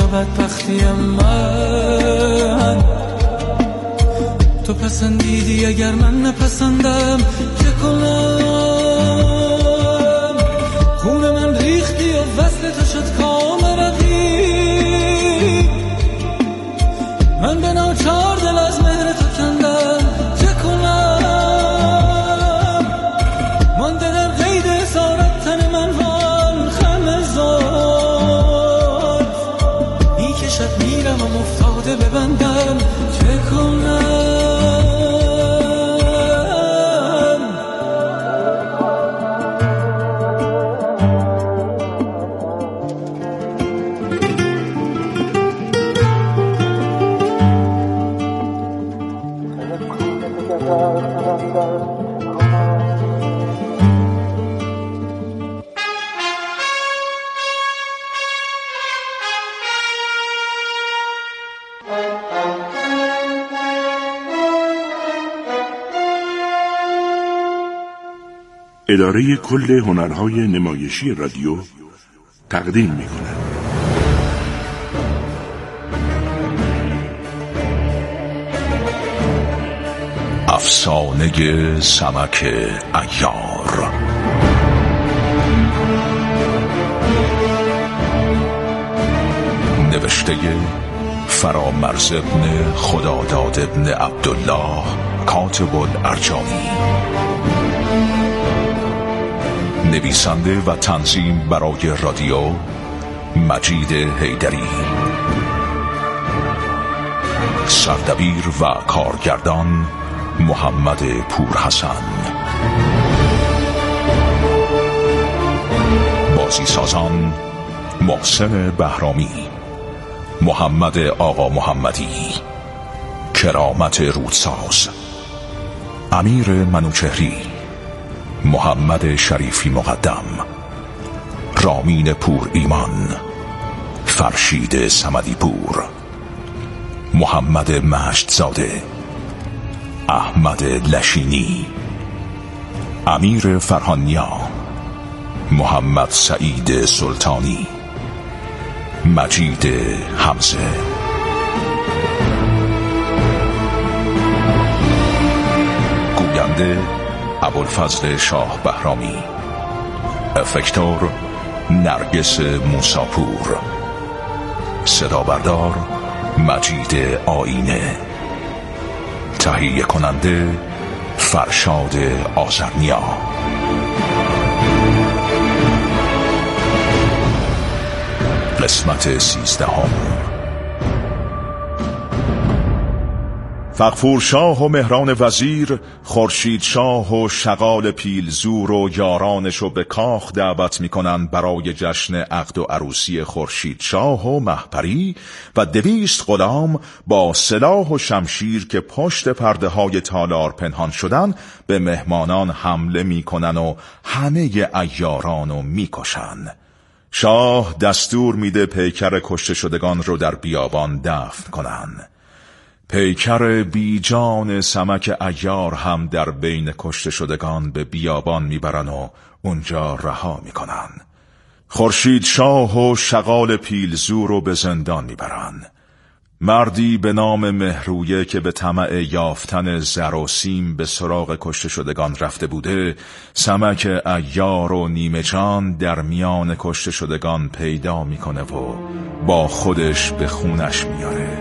بدبختیم من. تو پسندیدی اگر من نپسندم چه کنم؟ خون من ریختی و وصل تو شد کام رقیب. من به ناچار دل از مهر تو کندم چه کنم؟ مانده در قید اسارت تن من حال خم زاد. بی که شب میرم و مفتاده ببندم چه کنم؟ اداره کل هنرهای نمایشی رادیو تقدیم می‌کند. افسانه سمک عیار. نوشته فرامرز ابن خداداد ابن عبدالله کاتب الارجانی. نویسنده و تنظیم برای رادیو مجید حیدری. سردبیر و کارگردان محمد پورحسن. بازی سازان محسن بهرامی، محمد آقا محمدی، کرامت رودساز، امیر منوچهری، محمد شریفی مقدم، رامین پور ایمان، فرشید صمدی پور، محمد مشتزاده، احمد لشینی، امیر فرهانیا، محمد سعید سلطانی، مجید حمزه. گوینده ابوالفضل شاه بهرامی. افکتور نرگس موساپور. صدا بردار مجید آینه. تهیه کننده فرشاد آذرنیا. قسمت 13. فغفور شاه و مهران وزیر، خورشید شاه و شغال پیلزور و یارانشو به کاخ دعوت میکنن برای جشن عقد و عروسی خورشید شاه و مهپری و 200 غلام با سلاح و شمشیر که پشت پرده های تالار پنهان شدن به مهمانان حمله میکنن و همه عیارانو میکشن. شاه دستور میده پیکر کشته شدگان رو در بیابان دفن کنن. پیکر بیجان سمک عیار هم در بین کشته شدگان به بیابان میبرن و اونجا رها میکنن. خورشید شاه و شغال پیلزور رو به زندان میبرن. مردی به نام مهرویه که به طمع یافتن زر و سیم به سراغ کشته شدگان رفته بوده، سمک عیار و نیمه جان در میان کشته شدگان پیدا میکنه و با خودش به خونش میاره.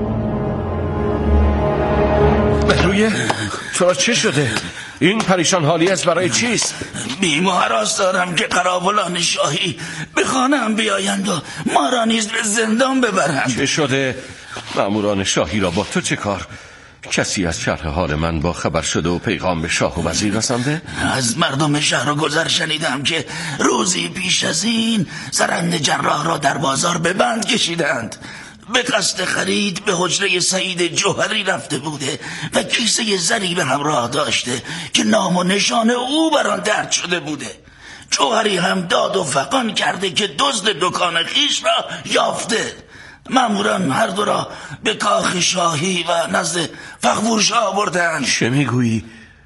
مهرویه چرا چه شده؟ این پریشان حالی است برای چیست؟ بیمهراس دارم که قراولان شاهی به خانه‌ام بیایند و ما را نیز به زندان ببرند. چه شده؟ ماموران شاهی را با تو چه کار؟ کسی از شرح حال من با خبر شده و پیغام به شاه و وزیر رسانده؟ از مردم شهر و گذر شنیدم که روزی پیش از این زرند جراح را در بازار به بند کشیدند. به قصد خرید به حجره سعید جوهری رفته بوده و کیسه زری به همراه داشته که نام و نشان او بر آن درج شده بوده. جوهری هم داد و فغان کرده که دزد دکان خیش را یافته. ماموران هر دو را به کاخ شاهی و نزد فغفور شاه بردند. چه میگویی؟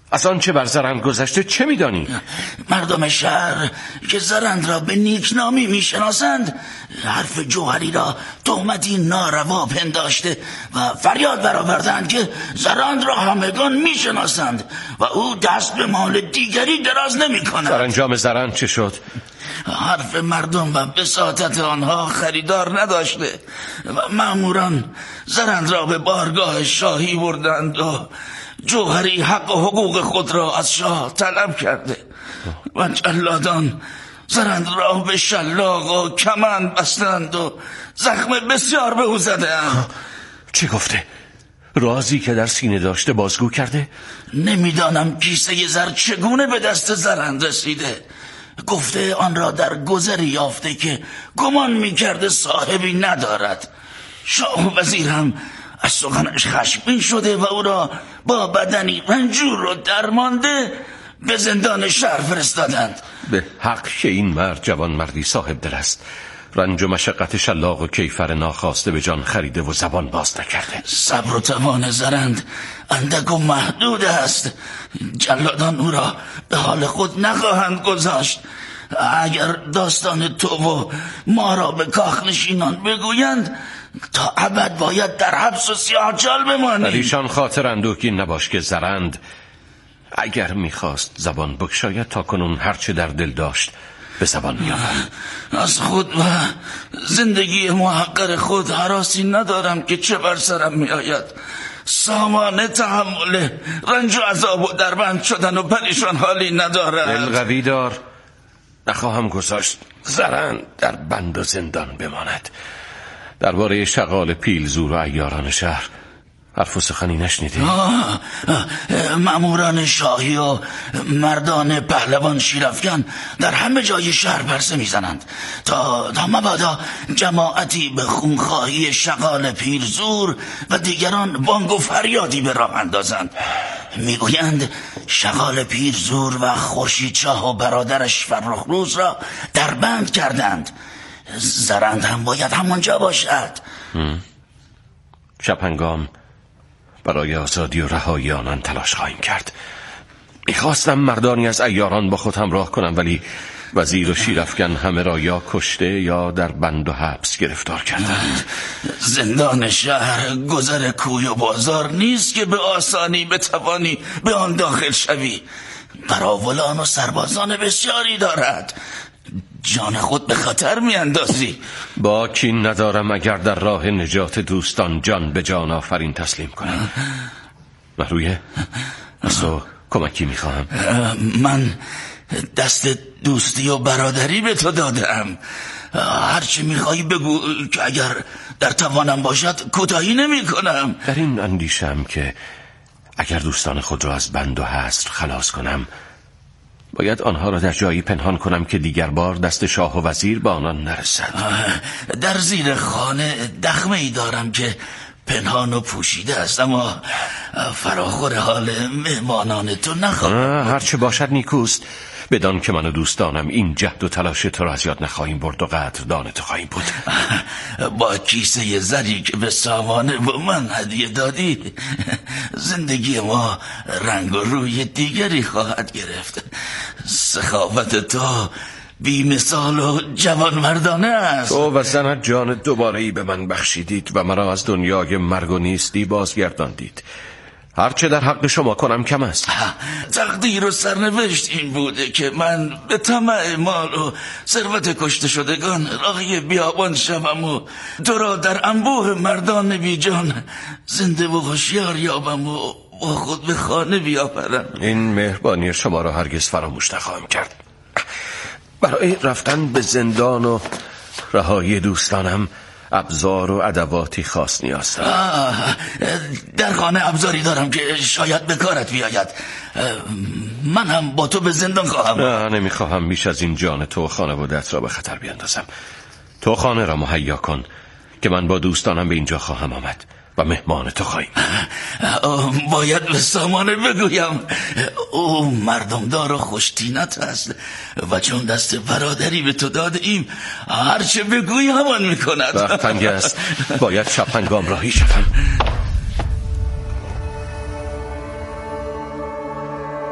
از آن چه بر زرند گذشته چه میدانی؟ مردم شهر که زرند را به نیکنامی میشناسند حرف جوهری را تهمتی ناروا پنداشته و فریاد برآوردند که زرند را همگان میشناسند و او دست به مال دیگری دراز نمی‌کند. سرانجام زرند چه شد؟ حرف مردم و بساطت آنها خریدار نداشته و مأموران زرند را به بارگاه شاهی بردند و جوهری حق و حقوق خود را از شاه طلب کرده و جلادان زرند را به شلاق و کمند بستند و زخم بسیار به او زدند. چه گفته؟ رازی که در سینه داشته بازگو کرده؟ نمیدانم کیسه زر چگونه به دست زرند رسیده. گفته آن را در گذری یافته که گمان میکرده صاحبی ندارد. شاه و وزیر هم از سخنش خشمگین شده و او را با بدنی رنجور و درمانده به زندان شهر فرستادند. به حق که این مرد جوان مردی صاحب دل است. رنج و مشقت شلاق و کیفر ناخواسته به جان خریده و زبان باز نکرده. صبر و توان زرند اندک و محدود است. جلادان او را به حال خود نخواهند گذاشت. اگر داستان تو و ما را به کاخ نشینان بگویند تا ابد باید در حبس و سیاهچال بمانیم. در ایشان خاطر اندوهگین نباش که زرند اگر میخواست زبان بگشاید تا کنون هرچه در دل داشت به زبان میآورد. از خود و زندگی محقر خود هراسی ندارم که چه بر سرم میآید. سامان تحمل رنج و عذاب و دربند شدن و پریشان حالی ندارد. دل قوی دار. نخواهم گذاشت زرند در بند و زندان بماند. درباره شغال پیلزور و عیاران شهر حرف و سخنی نشنیدی؟ مأموران شاهی و مردان پهلوان شیرافکن در همه جای شهر پرسه میزنند تا مبادا جماعتی به خونخواهی شغال پیلزور و دیگران بانگ و فریادی به راه اندازند. میگویند شغال پیلزور و خورشیدشاه و برادرش فرخروز را در بند کردند. زرند هم باید همانجا باشد. شب هنگام برای آزادی و رهایی آنان تلاش خواهیم کرد. میخواستم مردانی از عیاران با خود همراه کنم ولی وزیر و شیرافکن همه را یا کشته یا در بند و حبس گرفتار کردند. زندان شهر گذر کوی و بازار نیست که به آسانی بتوانی به آن داخل شوی. قراولان و سربازان بسیاری دارد. جان خود به خطر میاندازی. با کین ندارم اگر در راه نجات دوستان جان به جان آفرین تسلیم کنم. محرویه از تو کمکی میخواهم. من دست دوستی و برادری به تو دادم. هرچی میخوایی بگو که اگر در توانم باشد کوتاهی نمی کنم. در این اندیشم که اگر دوستان خود را از بند و حصر خلاص کنم باید آنها را در جایی پنهان کنم که دیگر بار دست شاه و وزیر به آنان نرسد. در زیر خانه دخمه ای دارم که پنهان و پوشیده است اما فراخور حال مهمانان تو نخواهم. هرچه باشد نیکوست. بدان که من و دوستانم این جهد و تلاش تو را از یاد نخواهیم برد و قدردان تو خواهیم بود. با کیسه زری که به سامانه با من هدیه دادی زندگی ما رنگ و روی دیگری خواهد گرفت. سخاوت تو بی مثال و جوان مردانه است. تو و زنت جان دوباره‌ای به من بخشیدید و مرا از دنیای مرگ و نیستی بازگرداندید. هرچه در حق شما کنم کم است. تقدیر و سرنوشت این بوده که من به طمع مال و ثروت کشته شدگان راهی بیابان شوم و تو را در انبوه مردان بیجان زنده و هوشیار یابم و با خود به خانه بیاورم. این مهربانی شما را هرگز فراموش نخواهم کرد. برای رفتن به زندان و رهایی دوستانم ابزار و ادواتی خاص نیاز دارم. در خانه ابزاری دارم که شاید به کارت بیاید. من هم با تو به زندان خواهم. نه نمیخواهم بیش از این جان تو و خانواده‌ات را به خطر بیاندازم. تو خانه را مهیا کن که من با دوستانم به اینجا خواهم آمد و مهمان تو خواهیم. باید به سامانه بگویم او مردمدار و خوشتینت است و چون دست برادری به تو داده ایم هرچه بگوی همان میکند. وقت تنگ است. باید شب هنگام راهی شوم.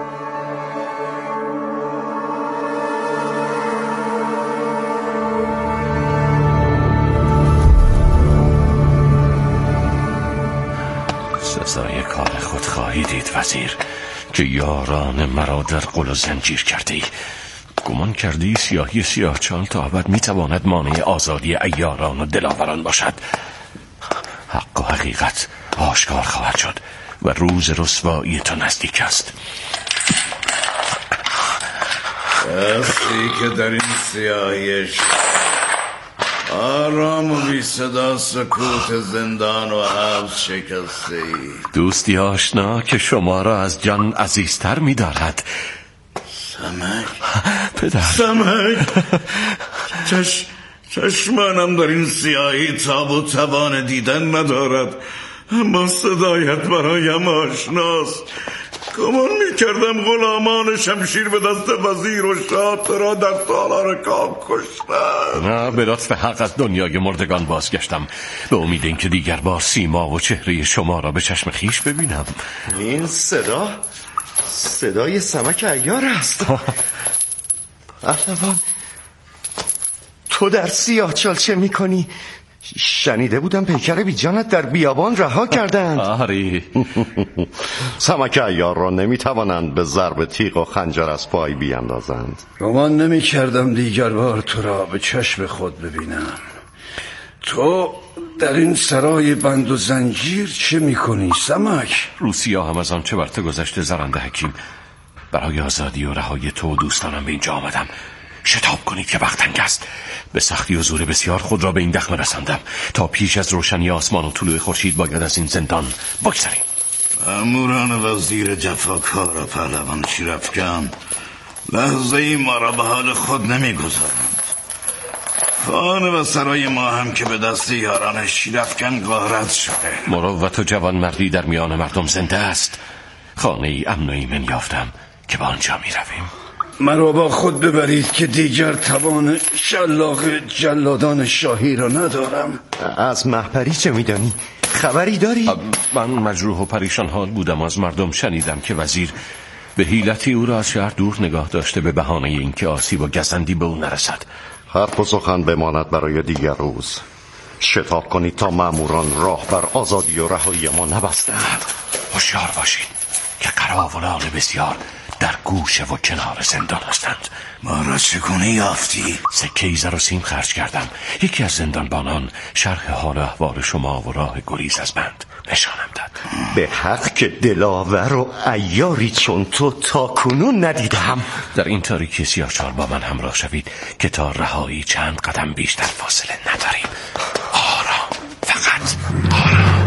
کار خود خواهی دید وزیر که یاران مرا در قل و زنجیر کرده ای. گمان کردی سیاهی سیاهچال تا ابد میتواند مانع آزادی عیاران و دلاوران باشد؟ حق و حقیقت آشکار خواهد شد و روز رسوایی تو نزدیک است. کسی که در این سیاهیش آرام و بی صدا سکوت زندان و حبس شکسته ای. دوستی آشنا که شما را از جان عزیزتر می دارد. سمک؟ پدر سمک؟ چشمانم در این سیاهی تاب و توان دیدن ندارد، اما صدایت برایم آشناست. گمان میکردم غلامان شمشیر به دست وزیر و شاه را در تالار کام کشتن. نه، به لطف حق از دنیای مردگان بازگشتم به امید اینکه دیگر بار سیما و چهره شما را به چشم خیش ببینم. این صدای سمک عیار است. پهلوان، تو در سیاهچال چه میکنی؟ شنیده پیکر بی جانت در بیابان رها کردند. آری سمک عیار را نمیتوانند به ضرب تیغ و خنجر از پای بیاندازند. گمان نمیکردم دیگر بار تو را به چشم خود ببینم. تو در این سرای بند و زنجیر چه میکنی سمک؟ روسیا هم از آن چه بر تو گذشته زرنده حکیم. برای آزادی و رهایی تو و دوستانم به اینجا آمدم. شتاب کنید که وقت تنگ است. به سختی و زور بسیار خود را به این دخمه رساندم تا پیش از روشنی آسمان و طلوع خورشید باید از این زندان بگذریم. ماموران وزیر جفاکار و پهلوان شیرافکن لحظه ای ما را به حال خود نمیگذارند. خانه و سرای ما هم که به دست یاران شیرافکن غارت شده. مروت و جوانمردی در میان مردم زنده است. خانه ای امن و ایمن یافتم که به آنجا می رویم. مرا با خود ببرید که دیگر توان شلاق جلادان شاهی را ندارم. از مهپری چه میدانی؟ خبری داری؟ من مجروح و پریشان حال بودم. از مردم شنیدم که وزیر به حیلتی او را از شهر دور نگاه داشته به بهانه اینکه آسیب و گزندی به او نرسد. حرف و سخن بماند برای دیگر روز. شتاب کنید تا ماموران راه بر آزادی و رهایی ما نبستند. هوشیار باشید که قراولان بسیار در گوشه و کنار زندان هستند. ما را چگونه یافتی؟ سکه زر و سیم خرج کردم. یکی از زندانبانان شرح حال احوال شما و راه گریز از بند نشانم داد. به حق که دلاور و عیاری چون تو تا کنون ندیدم. در این تاریکی سیاهچال با من همراه شوید که تا رهایی چند قدم بیشتر فاصله نداریم. آرام، فقط آرام.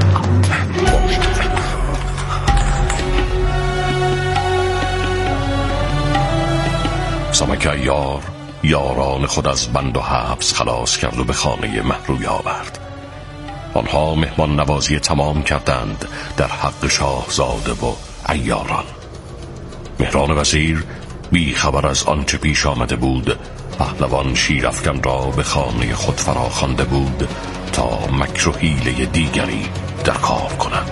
سمک عیار یاران خود از بند و حبس خلاص کرد و به خانه مهروی آورد. آنها مهمان نوازی تمام کردند در حق شاهزاده و عیاران. مهران وزیر بی خبر از آنچه پیش آمده بود پهلوان شیرافکن را به خانه خود فراخوانده بود تا مکر و حیله دیگری در کار کنند.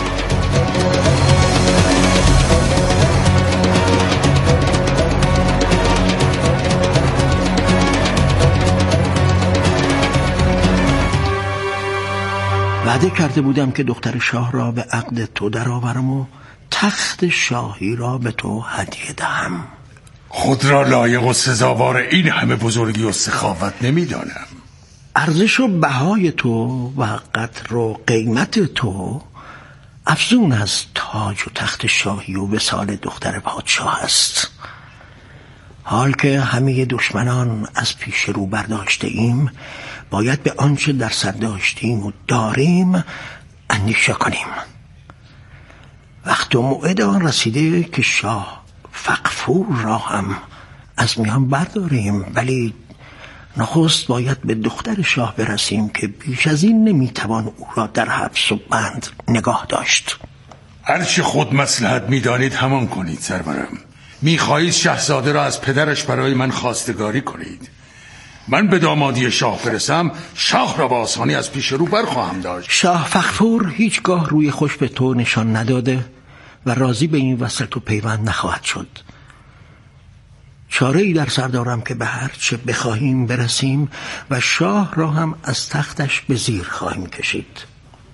وعده کرده بودم که دختر شاه را به عقد تو درآورم و تخت شاهی را به تو هدیه دهم. خود را لایق و سزاوار این همه بزرگی و سخاوت نمیدانم. ارزش و بهای تو و قدر و قیمت تو افزون از تاج و تخت شاهی و وصال دختر پادشاه است. حال که همه دشمنان از پیش رو برداشته ایم، باید به آنچه در سر داشتیم و داریم اندیشه کنیم. وقت و موعد آن رسیده که شاه فغفور را هم از میان برداریم، ولی نخست باید به دختر شاه برسیم که بیش از این نمیتوان او را در حبس و بند نگاه داشت. هرچه خود مصلحت میدانید همان کنید سرورم. میخواهید شاهزاده را از پدرش برای من خواستگاری کنید. من به دامادی شاه برسم، شاه را با آسانی از پیش رو برخواهم داشت. شاه فغفور هیچگاه روی خوش به تو نشان نداده و راضی به این وصلت و پیوند نخواهد شد. چاره‌ای در سر دارم که به هر چه بخواهیم برسیم و شاه را هم از تختش به زیر خواهیم کشید.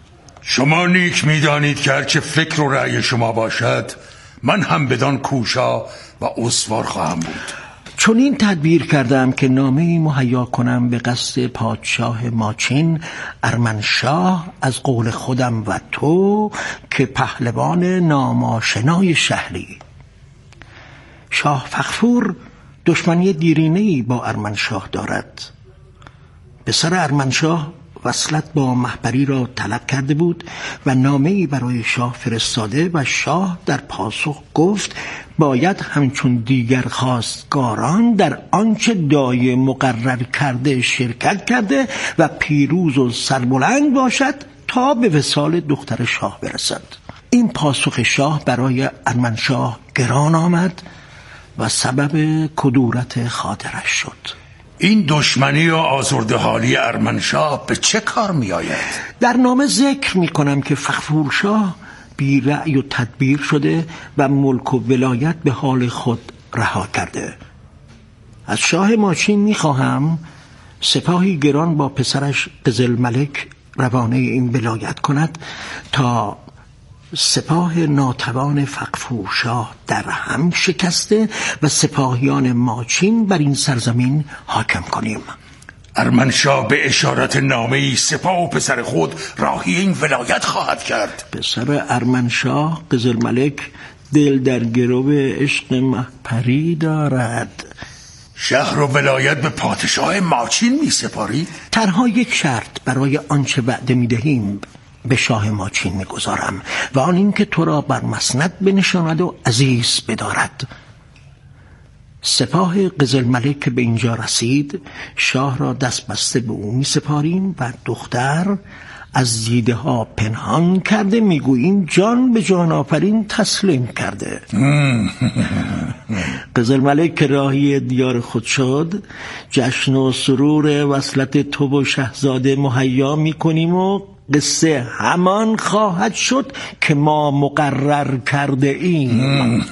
شما نیک میدانید که هرچه فکر و رأی شما باشد من هم بدان کوشا و استوار خواهم بود. چون این تدبیر کردم که نامه‌ای مهیا کنم به قصد پادشاه ماچین ارمنشاه از قول خودم و تو که پهلوان ناماشنای شهری. شاه فغفور دشمنی دیرینه‌ای با ارمنشاه دارد. پسر ارمنشاه وصلت با مهپری را طلب کرده بود و نامه‌ای برای شاه فرستاده و شاه در پاسخ گفت باید همچون دیگر خواستگاران در آنچه دایه مقرر کرده شرکت کرده و پیروز و سربلند باشد تا به وصال دختر شاه برسد. این پاسخ شاه برای ارمنشاه گران آمد و سبب کدورت خاطرش شد. این دشمنی و آزرده حالی ارمنشاه به چه کار می آید؟ در نامه ذکر می کنم که فغفورشاه بی رأی و تدبیر شده و ملک و ولایت به حال خود رها کرده. از شاه ماچین می خواهم سپاهی گران با پسرش قزلملک روانه این ولایت کند تا سپاه ناتوان فغفورشاه در هم شکسته و سپاهیان ماچین بر این سرزمین حاکم کنیم. ارمنشاه به اشارت نامه‌ای سپاه و پسر خود راهی این ولایت خواهد کرد. پسر ارمنشاه قزلملک دل در گرو عشق مهپری دارد. شهر و ولایت به پادشاه ماچین می سپاری؟ تنها یک شرط برای آنچه وعده می دهیم به شاه ماچین می گذارم و آن این که تو را بر مسند بنشاند و عزیز بدارد. سپاه قزلملک که به اینجا رسید شاه را دست بسته به او می سپاریم و دختر از دیده ها پنهان کرده میگوییم جان به جان آفرین تسلیم کرده. قزلملک که راهی دیار خود شد جشن و سرور وصلت تو و شهزاده مهیا میکنیم و قصه همان خواهد شد که ما مقرر کرده ایم.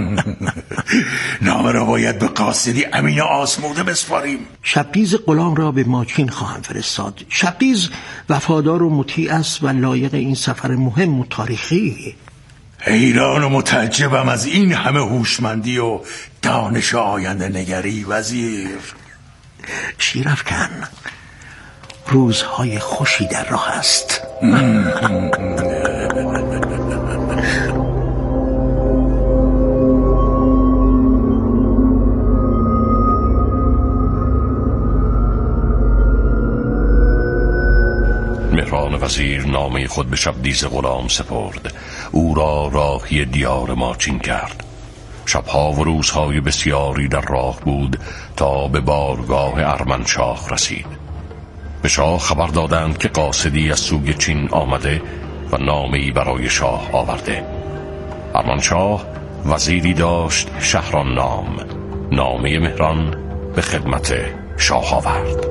نامه را باید به قاصدی امین آزموده بسپاریم. شبدیز غلام را به ماچین خواهم فرستاد. شبدیز وفادار و مطیع است و لایق این سفر مهم و تاریخی. حیران و متعجبم از این همه هوشمندی و دانش آینده نگری وزیر. شیرافکن روزهای خوشی در راه است. مهران وزیر نامه خود به شبدیز غلام سپرد. او را راهی دیار ماچین کرد. شبها و روزهای بسیاری در راه بود تا به بارگاه ارمنشاه رسید. به شاه خبر دادند که قاصدی از سوی چین آمده و نامه‌ای برای شاه آورده. ارمنشاه وزیری داشت شهران نام. نامه مهران به خدمت شاه آورد.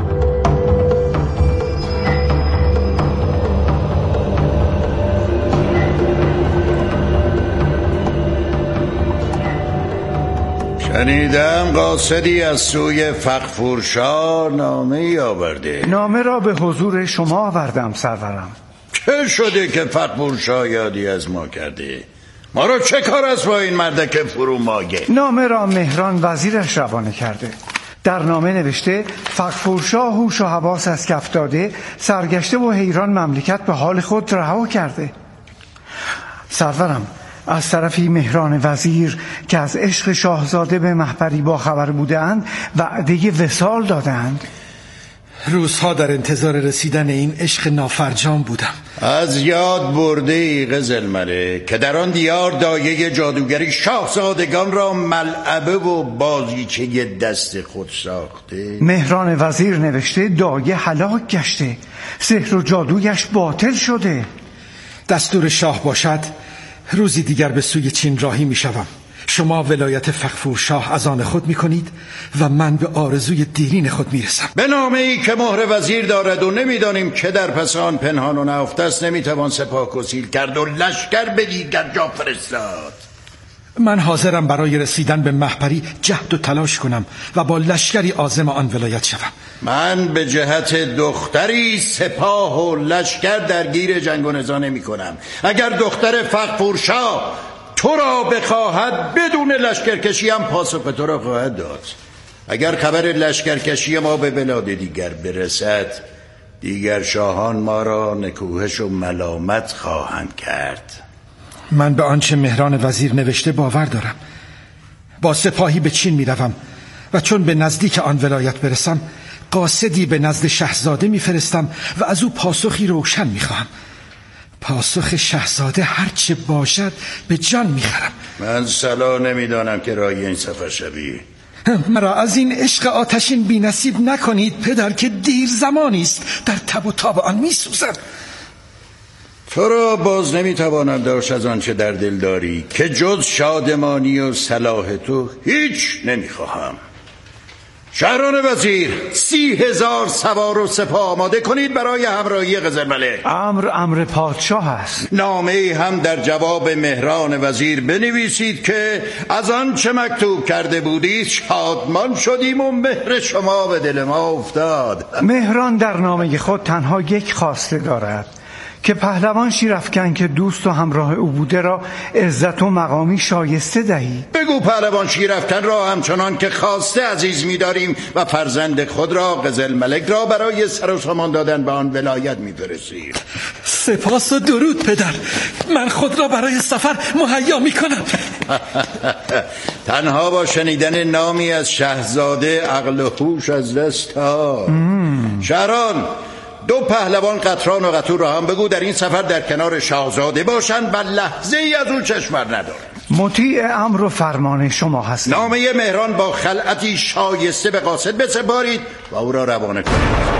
شنیدم قاصدی از سوی فغفورشاه نامه ای آورده. نامه را به حضور شما آوردم سرورم. چه شده که فغفورشاه یادی از ما کرده؟ ما را چه کار است با این مردک فرو ماگه؟ نامه را مهران وزیرش روانه کرده. در نامه نوشته فغفورشاه هوش و حواس از کف داده، سرگشته و حیران مملکت به حال خود رها کرده. سرورم، از طرفی مهران وزیر که از عشق شاهزاده به مهپری با خبر بودند وعده وصال دادند. روزها در انتظار رسیدن این عشق نافرجام بودم. از یاد برده ای قزلملک که در آن دیار دایه جادوگری شاهزادگان را ملعبه و بازیچه دست خود ساخته. مهران وزیر نوشته دایه هلاک گشته، سحر و جادویش باطل شده. دستور شاه باشد روزی دیگر به سوی چین راهی می شوم. شما ولایت فغفورشاه از آن خود می کنید و من به آرزوی دیرین خود می رسم. به نامه ای که مهر وزیر دارد و نمیدانیم که در پس آن پنهان و نهفته است نمیتوان سپاه گسیل کرد و لشکر به دیگر جا فرستاد. من حاضرم برای رسیدن به مهپری جهد و تلاش کنم و با لشکری عازم آن ولایت شوم. من به جهت دختری سپاه و لشکر درگیر جنگ و نزاع نمی کنم. اگر دختر فغفورشاه تو را بخواهد بدون لشکرکشی هم پاسخ تو را خواهد داد. اگر خبر لشکرکشی ما به بلاد دیگر برسد، دیگر شاهان ما را نکوهش و ملامت خواهند کرد. من به آنچه مهران وزیر نوشته باور دارم. با سپاهی به چین می روم و چون به نزدیک آن ولایت برسم قاصدی به نزد شاهزاده می فرستم و از او پاسخی روشن می خواهم. پاسخ شاهزاده هرچه باشد به جان می خرم. من صلاح نمی دانم که رای این سفر شوی. مرا از این عشق آتشین بی نصیب نکنید پدر، که دیر زمانی است در تب و تاب آن می سوزم. تو را باز نمیتوانم داشت از آنچه در دل داری، که جز شادمانی و صلاح تو هیچ نمیخواهم. شهران وزیر 30,000 سوار و سپاه آماده کنید برای همراهی قزلملک. امر پادشاه است. نامه هم در جواب مهران وزیر بنویسید که از آنچه مکتوب کرده بودید شادمان شدیم و مهر شما به دل ما افتاد. مهران در نامه خود تنها یک خواسته دارد، که پهلوان شیرافکن که دوست و همراه او بوده را عزت و مقامی شایسته دهی. بگو پهلوان شیرافکن را همچنان که خواسته عزیز می‌داریم و فرزند خود را قزلملک را برای سر و سامان دادن به آن ولایت می‌فرستیم. سپاس و درود پدر. من خود را برای سفر مهیا می‌کنم. تنها با شنیدن نامی از شاهزاده عقل و هوش از دست داد. شهران 2 پهلوان قطران و قطور را هم بگو در این سفر در کنار شاهزاده باشند و لحظه ای از اون چشم ندارند. مطیع امر و فرمان شما هستم. نامه مهران با خلعتی شایسته به قاصد بسپارید و او را روانه کنید.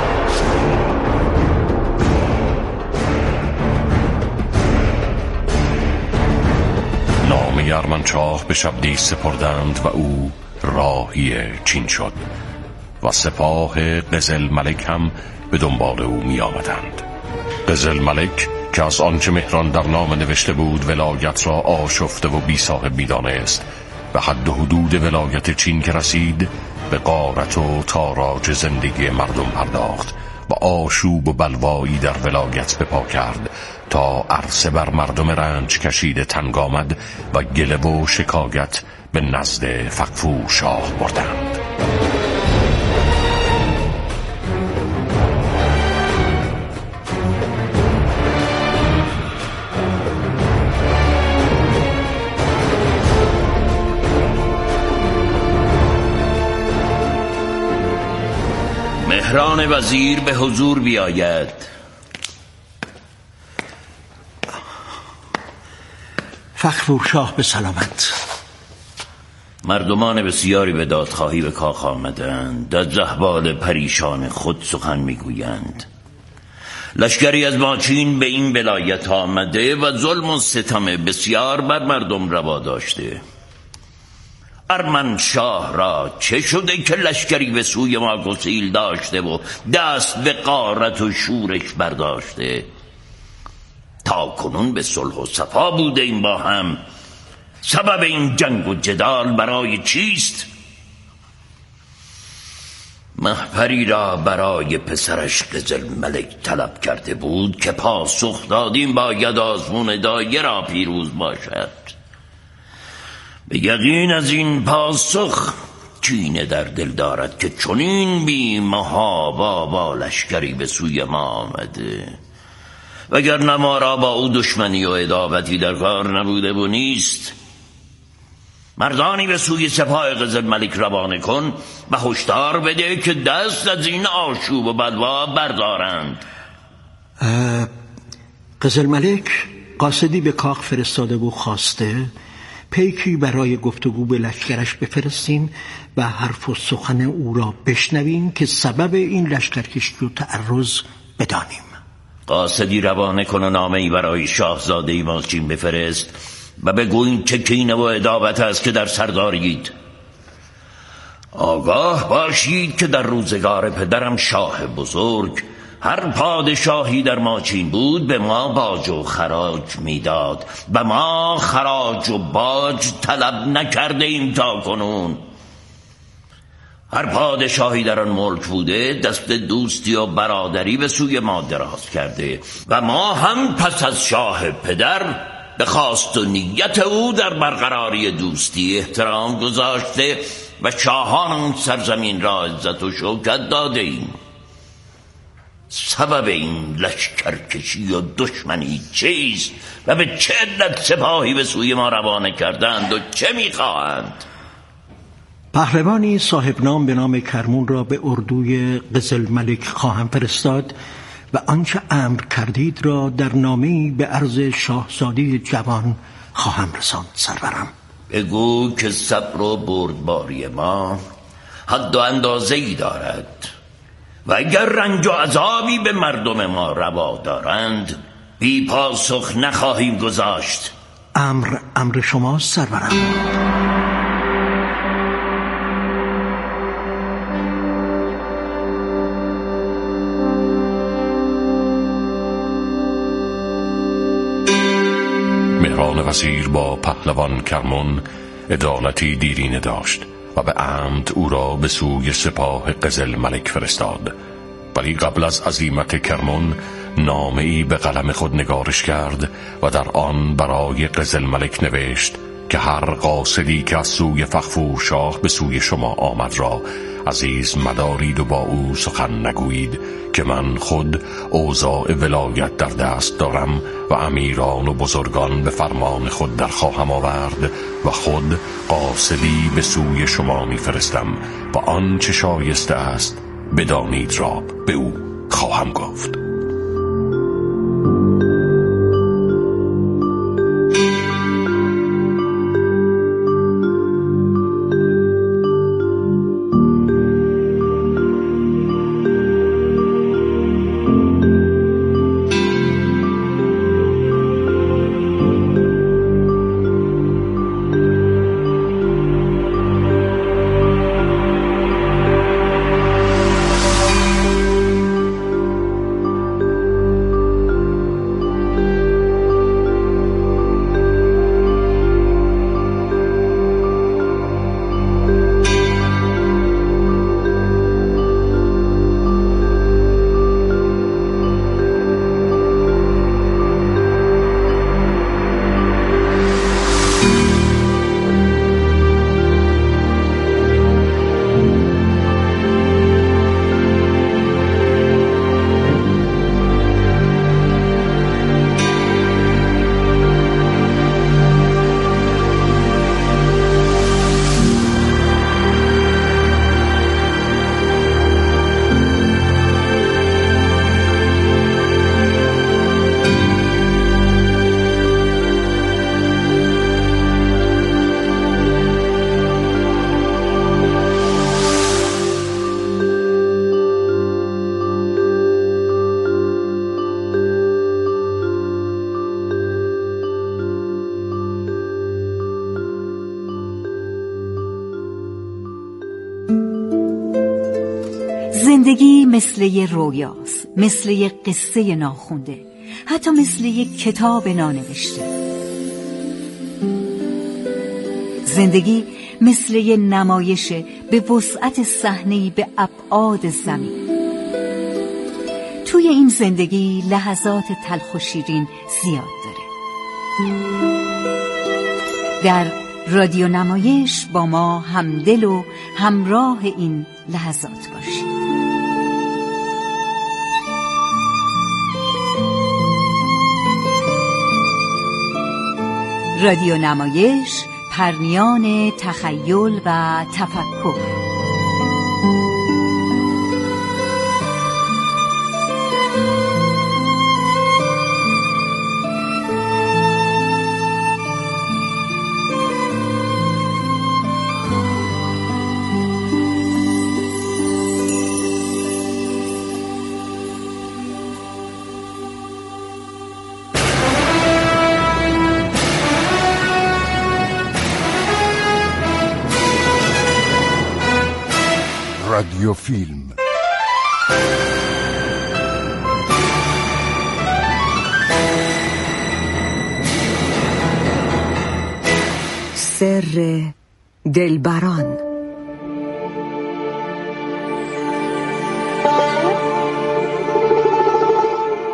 نامه ارمنشاه به شبدیز سپردند و او راهی چین شد و سپاه قزلملک هم به دنبال او می آمدند. قزلملک که از آنچه مهران در نامه نوشته بود ولایت را آشفته و بی صاحب می دانست، به حد و حدود ولایت چین که رسید به غارت و تاراج زندگی مردم پرداخت و آشوب و بلوایی در ولایت بپا کرد تا عرصه بر مردم رنج کشیده تنگ آمد و گله و شکایت به نزد فغفورشاه بردند. مهران وزیر به حضور بیاید. فغفورشاه به سلامت. مردمان بسیاری به دادخواهی به کاخ آمدند، از احوال پریشان خود سخن میگویند. لشکری از ماچین به این ولایت آمده و ظلم و ستم بسیار بر مردم روا داشته. ارمنشاه را چه شده که لشکری به سوی ما گسیل داشته و دست به غارت و شورش برداشته؟ تا کنون به صلح و صفا بوده این با هم. سبب این جنگ و جدال برای چیست؟ مهپری را برای پسرش قزلملک طلب کرده بود که پاسخ دادیم باید آزمون دایه را پیروز باشد. به یقین از این پاسخ کینه در دل دارد که چنین بی محابا با لشکری به سوی ما آمده، وگرنه ما را با او دشمنی و عداوتی در کار نبوده و نیست. مردانی به سوی سپاه قزلملک روانه کن و هشدار بده که دست از این آشوب و بلوا بردارند. قزلملک قاصدی به کاخ فرستاده و خواسته پیکی برای گفتگو به لشکرش بفرستیم و حرف و سخن او را بشنویم که سبب این لشکرکشی و تعرض بدانیم. قاصدی روانه کن و نامه‌ای برای شاهزاده ماچین بفرست و بگویید چه کینه و عداوت است که در سر دارید. آگاه باشید که در روزگار پدرم شاه بزرگ هر پادشاهی در ماچین بود به ما باج و خراج میداد و ما خراج و باج طلب نکرده ایم تا کنون. هر پادشاهی در آن ملک بوده دست دوستی و برادری به سوی ما دراز کرده و ما هم پس از شاه پدر به خواست و نیت او در برقراری دوستی احترام گذاشته و شاهان آن سرزمین را عزت و شوکت داده ایم. سبب این لشکرکشی و دشمنی چیست و به چه علت سپاهی به سوی ما روانه کردند و چه میخواهند؟ پهلوانی صاحب نام به نام کرمون را به اردوی قزل ملک خواهم فرستاد و آنچه امر کردید را در نامه‌ای به عرض شاهزاده جوان خواهم رساند سرورم. بگو که صبر و بردباری ما حد و اندازه‌ای دارد و اگر رنج و عذابی به مردم ما روا دارند بی پاسخ نخواهیم گذاشت. امر شما سرورم. مهران وزیر با پهلوان کرمون عدالتی دیرینه داشت و به عمد او را به سوی سپاه قزل ملک فرستاد، ولی قبل از عزیمت کرمون نامه‌ای به قلم خود نگارش کرد و در آن برای قزل ملک نوشت که هر قاصدی که از سوی فغفور شاه به سوی شما آمد را عزیز مدارید و با او سخن نگویید که من خود اوضاع ولایت در دست دارم و امیران و بزرگان به فرمان خود در خواهم آورد و خود قاصدی به سوی شما میفرستم و آنچه شایسته است بدانید را به او خواهم گفت. زندگی مثل یه رویاست، مثل یه قصه ناخونده، حتی مثل یه کتاب نانوشته. زندگی مثل یه نمایش به وسعت صحنه‌ای به ابعاد زمین. توی این زندگی لحظات تلخ و شیرین زیاد داره. در رادیو نمایش با ما همدل و همراه این لحظات باشید. رادیو نمایش، پرنیان تخیل و تفکر. رادیو فیلم سر دلبران.